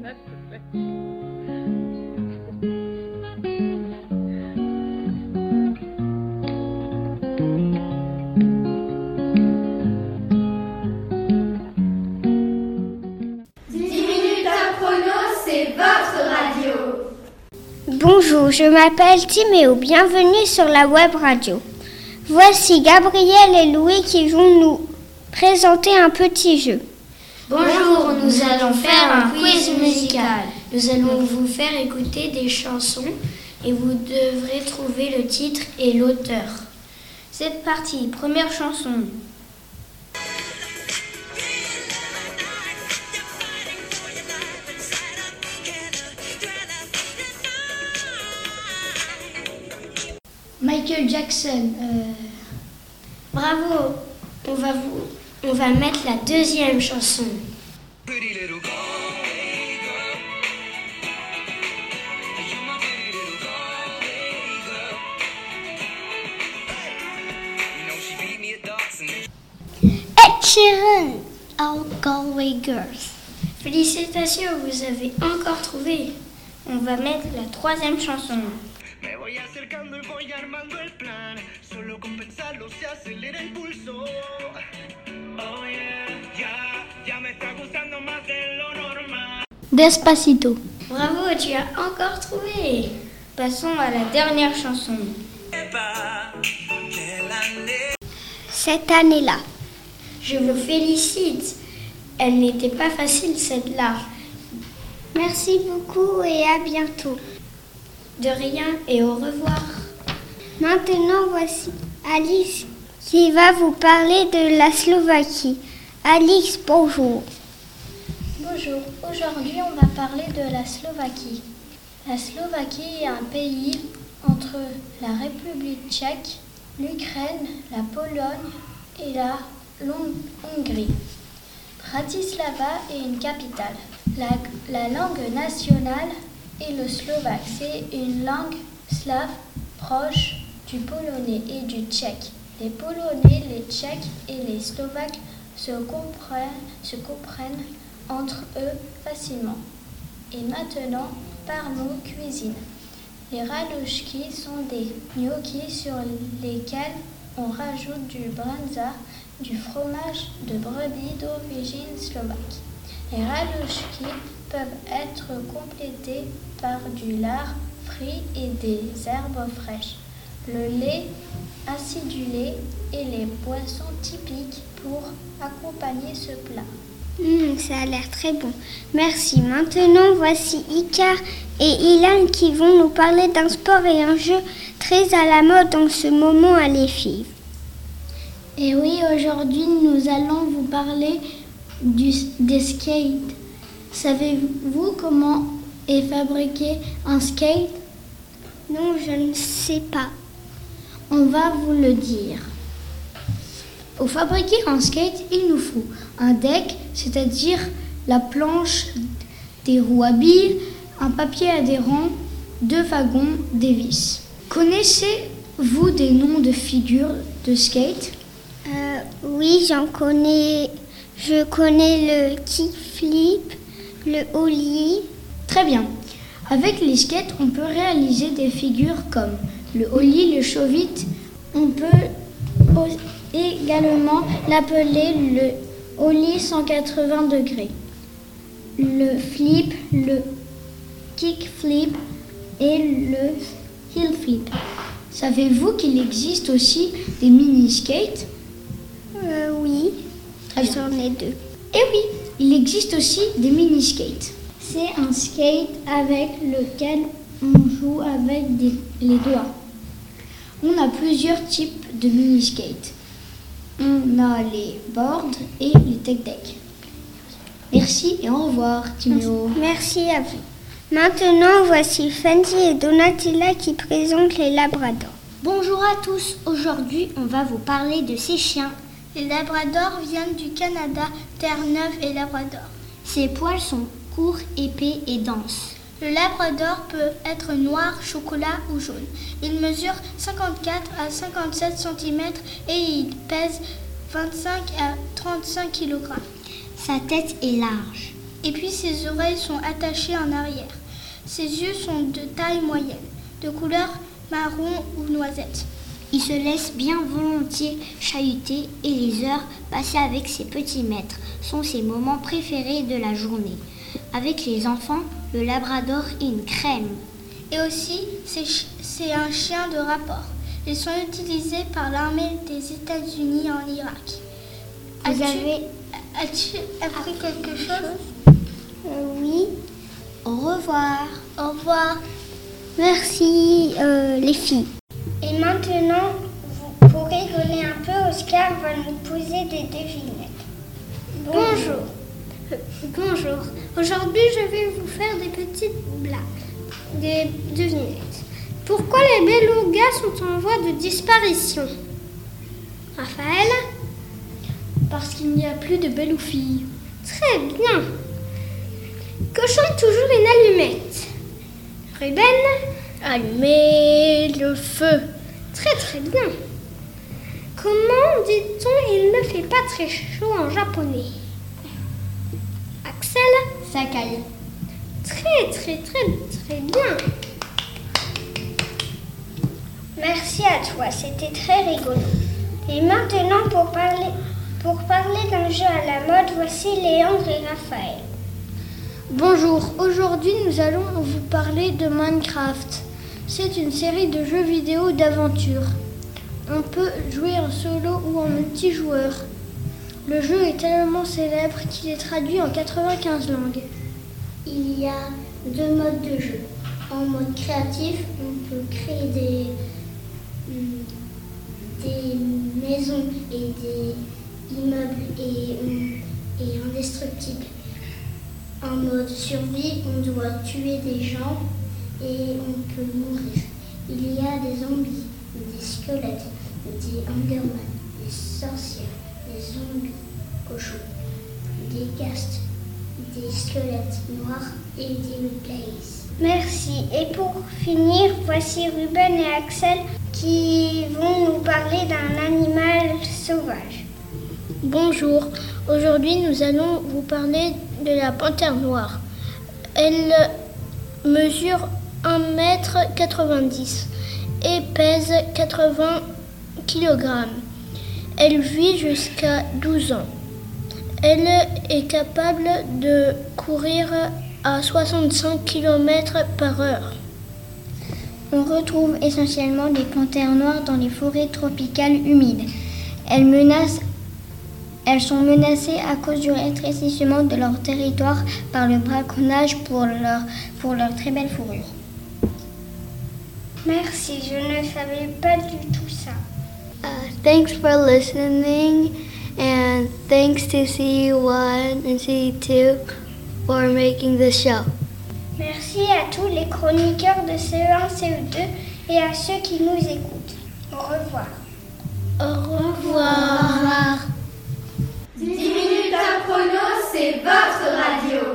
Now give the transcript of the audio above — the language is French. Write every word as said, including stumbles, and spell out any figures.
Bonjour, je m'appelle Timéo, bienvenue sur la web radio. Voici Gabriel et Louis qui vont nous présenter un petit jeu. Bonjour, nous allons faire un quiz musical. Nous allons vous faire écouter des chansons et vous devrez trouver le titre et l'auteur. C'est parti, première chanson. Michael Jackson. Euh... Bravo. On va vous, on va mettre la deuxième chanson. Ed Sheeran, All Galway Girls. Félicitations, vous avez encore trouvé. On va mettre la troisième chanson. Me voy acercando y voy armando el plan. Solo con pensarlo se acelera el pulso. Oh yeah, ya, ya me está gustando más de lo normal. Despacito. Bravo, tu as encore trouvé. Passons à la dernière chanson. Cette année-là. Je vous félicite. Elle n'était pas facile, celle-là. Merci beaucoup et à bientôt. De rien et au revoir. Maintenant, voici Alice qui va vous parler de la Slovaquie. Alice, bonjour. Bonjour, aujourd'hui on va parler de la Slovaquie. La Slovaquie est un pays entre la République tchèque, l'Ukraine, la Pologne et la Hongrie. Bratislava est une capitale. La, la langue nationale est le slovaque. C'est une langue slave proche du polonais et du tchèque. Les Polonais, les Tchèques et les Slovaques se comprennent, se comprennent entre eux facilement. Et maintenant, parlons cuisine. Les raluszki sont des gnocchis sur lesquels on rajoute du brędza, du fromage de brebis d'origine slovaque. Les raluszki peuvent être complétés par du lard frit et des herbes fraîches, le lait acidulé et les boissons typiques pour accompagner ce plat. Mmh, ça a l'air très bon. Merci. Maintenant, voici Icar et Ilan qui vont nous parler d'un sport et un jeu très à la mode en ce moment à l'E F I V. Et oui, aujourd'hui, nous allons vous parler du, des skates. Savez-vous comment est fabriqué un skate? Non, je ne sais pas. On va vous le dire. Pour fabriquer un skate, il nous faut un deck, c'est-à-dire la planche, des roues à billes, un papier adhérent, deux wagons, des vis. Connaissez-vous des noms de figures de skate? euh, Oui, j'en connais. Je connais le kickflip, le ollie. Très bien. Avec les skates, on peut réaliser des figures comme le ollie, le show-it. On peut également l'appeler le ollie cent quatre-vingts degrés, le flip, le kickflip et le heel flip. Savez-vous qu'il existe aussi des mini-skates? euh, Oui, Très bien. J'en ai deux. Eh oui, il existe aussi des mini-skates. C'est un skate avec lequel on joue avec des, les doigts. On a plusieurs types de mini-skates. On a les boards et les tech decks. Merci et au revoir, Timéo. Merci à vous. Maintenant, voici Fendi et Donatilla qui présentent les labradors. Bonjour à tous, aujourd'hui on va vous parler de ces chiens. Les labradors viennent du Canada, Terre-Neuve et Labrador. Ses poils sont courts, épais et denses. Le labrador peut être noir, chocolat ou jaune. Il mesure cinquante-quatre à cinquante-sept centimètres et il pèse vingt-cinq à trente-cinq kilogrammes. Sa tête est large. Et puis ses oreilles sont attachées en arrière. Ses yeux sont de taille moyenne, de couleur marron ou noisette. Il se laisse bien volontiers chahuter et les heures passées avec ses petits maîtres sont ses moments préférés de la journée. Avec les enfants, le labrador est une crème. Et aussi, c'est, c'est un chien de rapport. Ils sont utilisés par l'armée des États-Unis en Irak. Vous As-tu, avez... as-tu appris quelque chose? Euh, oui. Au revoir. Au revoir. Merci euh, les filles. Et maintenant, vous, pour rigoler un peu, Oscar va nous poser des devinettes. Bonjour. Euh, bonjour. Aujourd'hui, je vais vous faire des petites blagues, des devinettes. Pourquoi les belugas sont en voie de disparition? Raphaël? Parce qu'il n'y a plus de beloufilles. Très bien. Que chante toujours une allumette? Ruben? Allumer le feu. Très très bien. Comment dit-on il ne fait pas très chaud en japonais? Axel? Sakai. Très très très très bien. Merci à toi, c'était très rigolo. Et maintenant, pour parler, pour parler d'un jeu à la mode, voici Léandre et Raphaël. Bonjour, aujourd'hui nous allons vous parler de Minecraft. C'est une série de jeux vidéo d'aventure. On peut jouer en solo ou en multijoueur. Le jeu est tellement célèbre qu'il est traduit en quatre-vingt-quinze langues. Il y a deux modes de jeu. En mode créatif, on peut créer des, des maisons et des immeubles et, et indestructibles. En mode survie, on doit tuer des gens et on peut mourir. Il y a des zombies, des squelettes, des enderman, des sorcières, des zombies cochons, des ghasts, des squelettes noirs et des replays. Merci. Et pour finir, voici Ruben et Axel qui vont nous parler d'un animal sauvage. Bonjour, aujourd'hui nous allons vous parler de la panthère noire. Elle mesure un mètre quatre-vingt-dix et pèse quatre-vingts kilogrammes. Elle vit jusqu'à douze ans. Elle est capable de courir à soixante-cinq kilomètres par heure. On retrouve essentiellement des panthères noires dans les forêts tropicales humides. Elles, menacent, elles sont menacées à cause du rétrécissement de leur territoire par le braconnage pour leur, pour leur très belle fourrure. Merci, je ne savais pas du tout ça. Uh, thanks for listening, and thanks to C U one and C U two for making this show. Merci à tous les chroniqueurs de C E un, C E deux et à ceux qui nous écoutent. Au revoir. Au revoir. dix minutes à chrono, c'est votre radio.